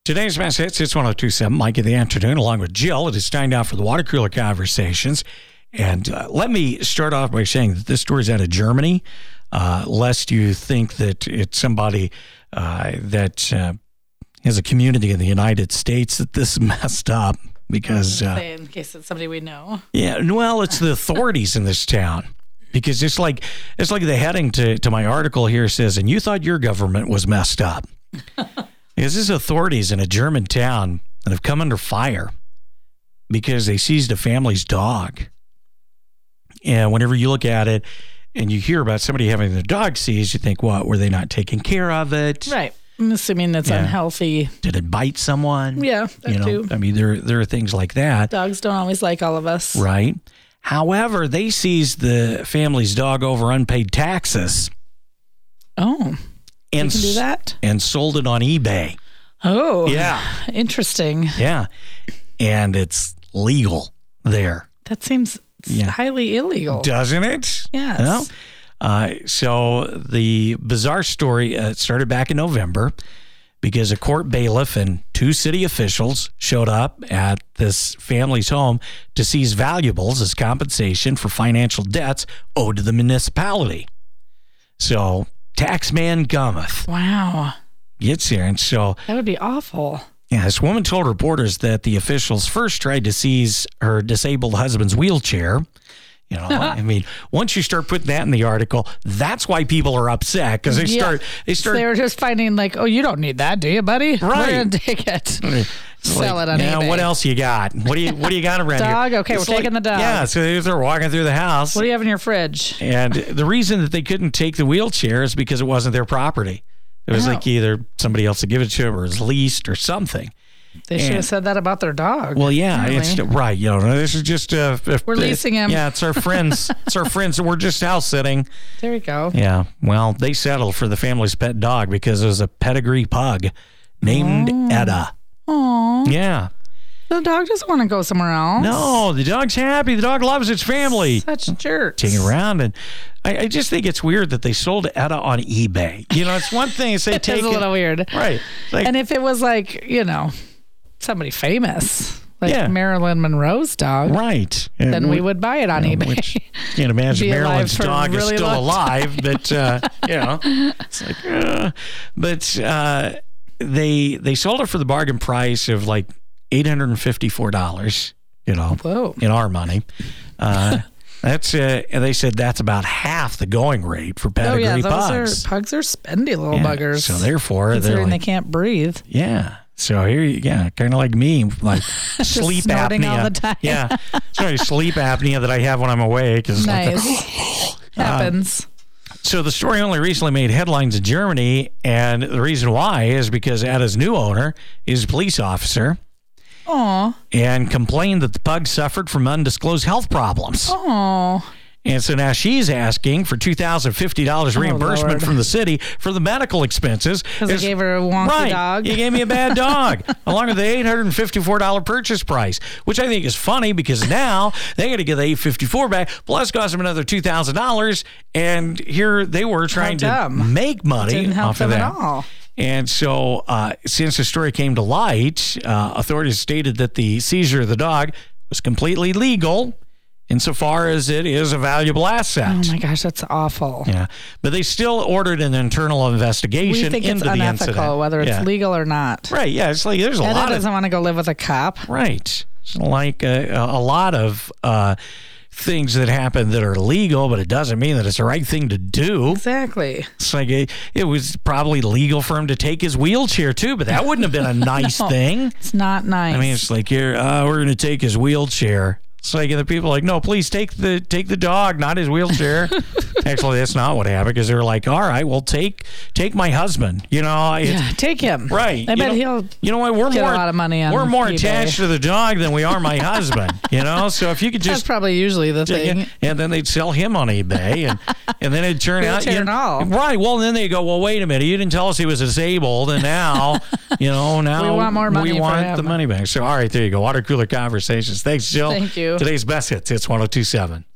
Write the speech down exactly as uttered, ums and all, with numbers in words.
Today's best hits, it's one oh two point seven, Mike in the afternoon, along with Jill. It is time now for the Water Cooler Conversations. And uh, let me start off by saying that this story is out of Germany, uh, lest you think that it's somebody uh, that uh, has a community in the United States that this messed up. Because uh, in case it's somebody we know. Yeah, well, it's the authorities in this town. Because it's like it's like the heading to, to my article here says, and you thought your government was messed up. Because this authorities in a German town that have come under fire because they seized a family's dog. And whenever you look at it and you hear about somebody having their dog seized, you think, what, were they not taking care of it? Right. I'm assuming it's Yeah. unhealthy. Did it bite someone? Yeah, that you know, too. I mean, there, there are things like that. Dogs don't always like all of us. Right. However, they seized the family's dog over unpaid taxes. Oh, And, you can do s- that? and sold it on eBay. Oh, Yeah. Interesting. Yeah. And it's legal there. That seems Yeah. highly illegal. Doesn't it? Yes. Well, uh, so the bizarre story uh, started back in November because a court bailiff and two city officials showed up at this family's home to seize valuables as compensation for financial debts owed to the municipality. So taxman cometh, Wow. gets here. And so That would be awful. yeah, this woman told reporters that the officials first tried to seize her disabled husband's wheelchair. You know, I mean, once you start putting that in the article, that's why people are upset because they Yeah. start they start They were just finding like, oh, you don't need that, do you, buddy? Right. We're going to take it. Sell like, it on yeah, eBay. what else you got? What do you what do you got around here? Dog? Okay, It's we're taking the dog. Yeah, so they're walking through the house. What do you have in your fridge? And the reason that they couldn't take the wheelchair is because it wasn't their property. It was Oh. like either somebody else had given it to them or it was leased or something. They should And- have said that about their dog. Well, yeah, Really? it's right. You know, this is just uh, We're leasing him. Yeah, it's our friends. It's our friends. We're just house sitting. There we go. Yeah. Well, they settled for the family's pet dog because it was a pedigree pug named Etta. Aw. Yeah. The dog doesn't want to go somewhere else. No, the dog's happy. The dog loves its family. Such jerks. Taking it around, and I, I just think it's weird that they sold Etta on eBay. You know, it's one thing if they It's take a little it, weird. right? Like, And if it was like, you know, somebody famous, like Yeah. Marilyn Monroe's dog, right, then And we we- would buy it on you know, eBay. which can't imagine Be alive Marilyn's for dog is really still long alive, but uh, you know, it's like, uh, but uh, they they sold it for the bargain price of like eight hundred and fifty four dollars. You know, Whoa. in our money. Uh, that's uh, and they said that's about half the going rate for Oh pedigree yeah, those pugs. are pugs are spendy little Yeah, buggers. So therefore, they're considering like, they can't breathe. yeah. So here, you, yeah, kind of like me, like sleep snorting apnea. all the time. Yeah, sorry, sleep apnea that I have when I'm awake. Is like Nice. Happens. so the story only recently made headlines in Germany, and the reason why is because Ada's new owner is a police officer Aw. and complained that the pug suffered from undisclosed health problems. Aw. And so now she's asking for two thousand fifty dollars reimbursement Lord. from the city for the medical expenses. Because they It's- gave her a wonky right, dog. you gave me a bad dog, along with the eight hundred fifty-four dollars purchase price, which I think is funny because now they got to get the eight hundred fifty-four dollars back, plus cost them another two thousand dollars. And here they were trying to dumb. make money Didn't help off of them that. at all. And so, uh, since the story came to light, uh, authorities stated that the seizure of the dog was completely legal insofar as it is a valuable asset. Oh my gosh, that's awful. Yeah, but they still ordered an internal investigation We think it's into the unethical, incident. whether it's Yeah. legal or not. Right? Yeah, it's like there's a Etta lot doesn't of want to go live with a cop. right. It's like a, a lot of uh, things that happen that are legal, but it doesn't mean that it's the right thing to do. Exactly. It's like it, it was probably legal for him to take his wheelchair too, but that wouldn't have been a nice No. thing. It's not nice. I mean, it's like here uh, we're going to take his wheelchair. It's like the people are like, no, please take the take the dog, not his wheelchair. Actually, that's not what happened because they were like, all right, well, take take my husband. You know, it's, yeah, take him. right? I you bet know, he'll You know what? We're get a more lot of money on We're more eBay. attached to the dog than we are my husband. You know, so if you could That's just probably usually the thing. yeah, and then they'd sell him on eBay, and and then it'd turn out Wheelchair you and all. right. Well, then they go, well, wait a minute, you didn't tell us he was disabled, and now, you know, now We want more money We for want him. the money back. So, all right, there you go. Water Cooler Conversations. Thanks, Jill. Thank you. Today's best hits. It's one oh two point seven.